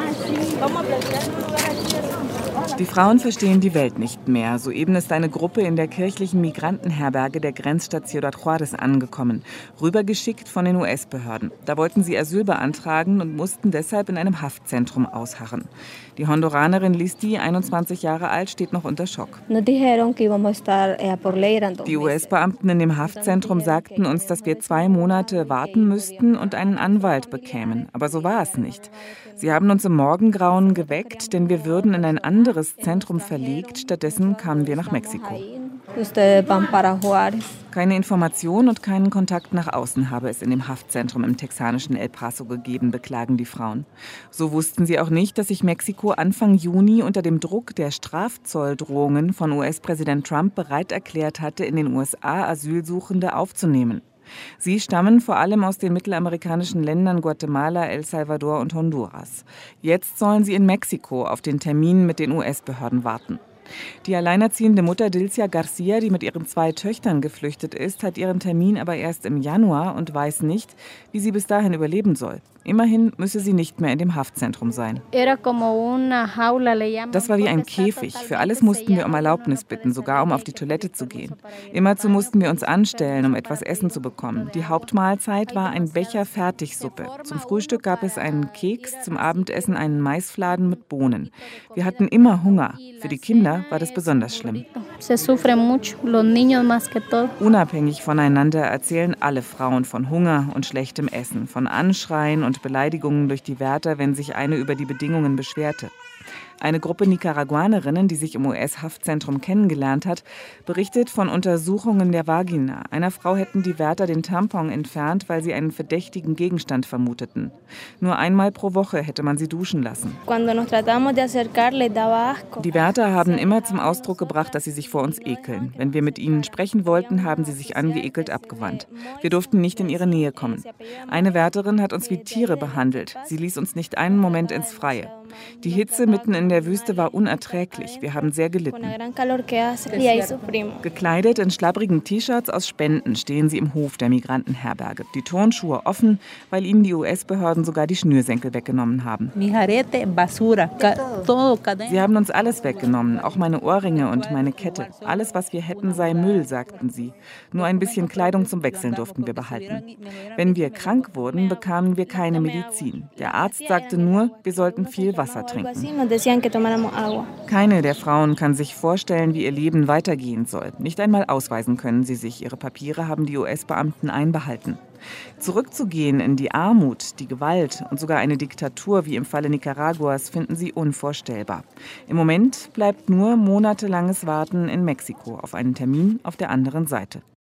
Die Frauen verstehen die Welt nicht mehr. Soeben ist eine Gruppe in der kirchlichen Migrantenherberge der Grenzstadt Ciudad Juárez angekommen, rübergeschickt von den US-Behörden. Da wollten sie Asyl beantragen und mussten deshalb in einem Haftzentrum ausharren. Die Honduranerin Listi, 21 Jahre alt, steht noch unter Schock. Die US-Beamten in dem Haftzentrum sagten uns, dass wir 2 Monate warten müssten und einen Anwalt bekämen. Aber so war es nicht. Sie haben uns im Morgengrauen geweckt, denn wir würden in ein anderes Zentrum verlegt. Stattdessen kamen wir nach Mexiko. Keine Information und keinen Kontakt nach außen habe es in dem Haftzentrum im texanischen El Paso gegeben, beklagen die Frauen. So wussten sie auch nicht, dass sich Mexiko Anfang Juni unter dem Druck der Strafzolldrohungen von US-Präsident Trump bereit erklärt hatte, in den USA Asylsuchende aufzunehmen. Sie stammen vor allem aus den mittelamerikanischen Ländern Guatemala, El Salvador und Honduras. Jetzt sollen sie in Mexiko auf den Termin mit den US-Behörden warten. Die alleinerziehende Mutter Dilcia Garcia, die mit ihren 2 Töchtern geflüchtet ist, hat ihren Termin aber erst im Januar und weiß nicht, wie sie bis dahin überleben soll. Immerhin müsse sie nicht mehr in dem Haftzentrum sein. Das war wie ein Käfig. Für alles mussten wir um Erlaubnis bitten, sogar um auf die Toilette zu gehen. Immerzu mussten wir uns anstellen, um etwas Essen zu bekommen. Die Hauptmahlzeit war ein Becher Fertigsuppe. Zum Frühstück gab es einen Keks, zum Abendessen einen Maisfladen mit Bohnen. Wir hatten immer Hunger. Für die Kinder war das besonders schlimm. Unabhängig voneinander erzählen alle Frauen von Hunger und schlechtem Essen, von Anschreien und Beleidigungen durch die Wärter, wenn sich eine über die Bedingungen beschwerte. Eine Gruppe Nicaraguanerinnen, die sich im US-Haftzentrum kennengelernt hat, berichtet von Untersuchungen der Vagina. Einer Frau hätten die Wärter den Tampon entfernt, weil sie einen verdächtigen Gegenstand vermuteten. Nur einmal pro Woche hätte man sie duschen lassen. Die Wärter haben immer zum Ausdruck gebracht, dass sie sich vor uns ekeln. Wenn wir mit ihnen sprechen wollten, haben sie sich angeekelt abgewandt. Wir durften nicht in ihre Nähe kommen. Eine Wärterin hat uns wie Tiere behandelt. Sie ließ uns nicht einen Moment ins Freie. Die Hitze mitten in der Wüste war unerträglich. Wir haben sehr gelitten. Gekleidet in schlabbrigen T-Shirts aus Spenden stehen sie im Hof der Migrantenherberge. Die Turnschuhe offen, weil ihnen die US-Behörden sogar die Schnürsenkel weggenommen haben. Sie haben uns alles weggenommen, auch meine Ohrringe und meine Kette. Alles, was wir hätten, sei Müll, sagten sie. Nur ein bisschen Kleidung zum Wechseln durften wir behalten. Wenn wir krank wurden, bekamen wir keine Medizin. Der Arzt sagte nur, wir sollten viel Wasser trinken. Keine der Frauen kann sich vorstellen, wie ihr Leben weitergehen soll. Nicht einmal ausweisen können sie sich. Ihre Papiere haben die US-Beamten einbehalten. Zurückzugehen in die Armut, die Gewalt und sogar eine Diktatur wie im Falle Nicaraguas finden sie unvorstellbar. Im Moment bleibt nur monatelanges Warten in Mexiko auf einen Termin auf der anderen Seite.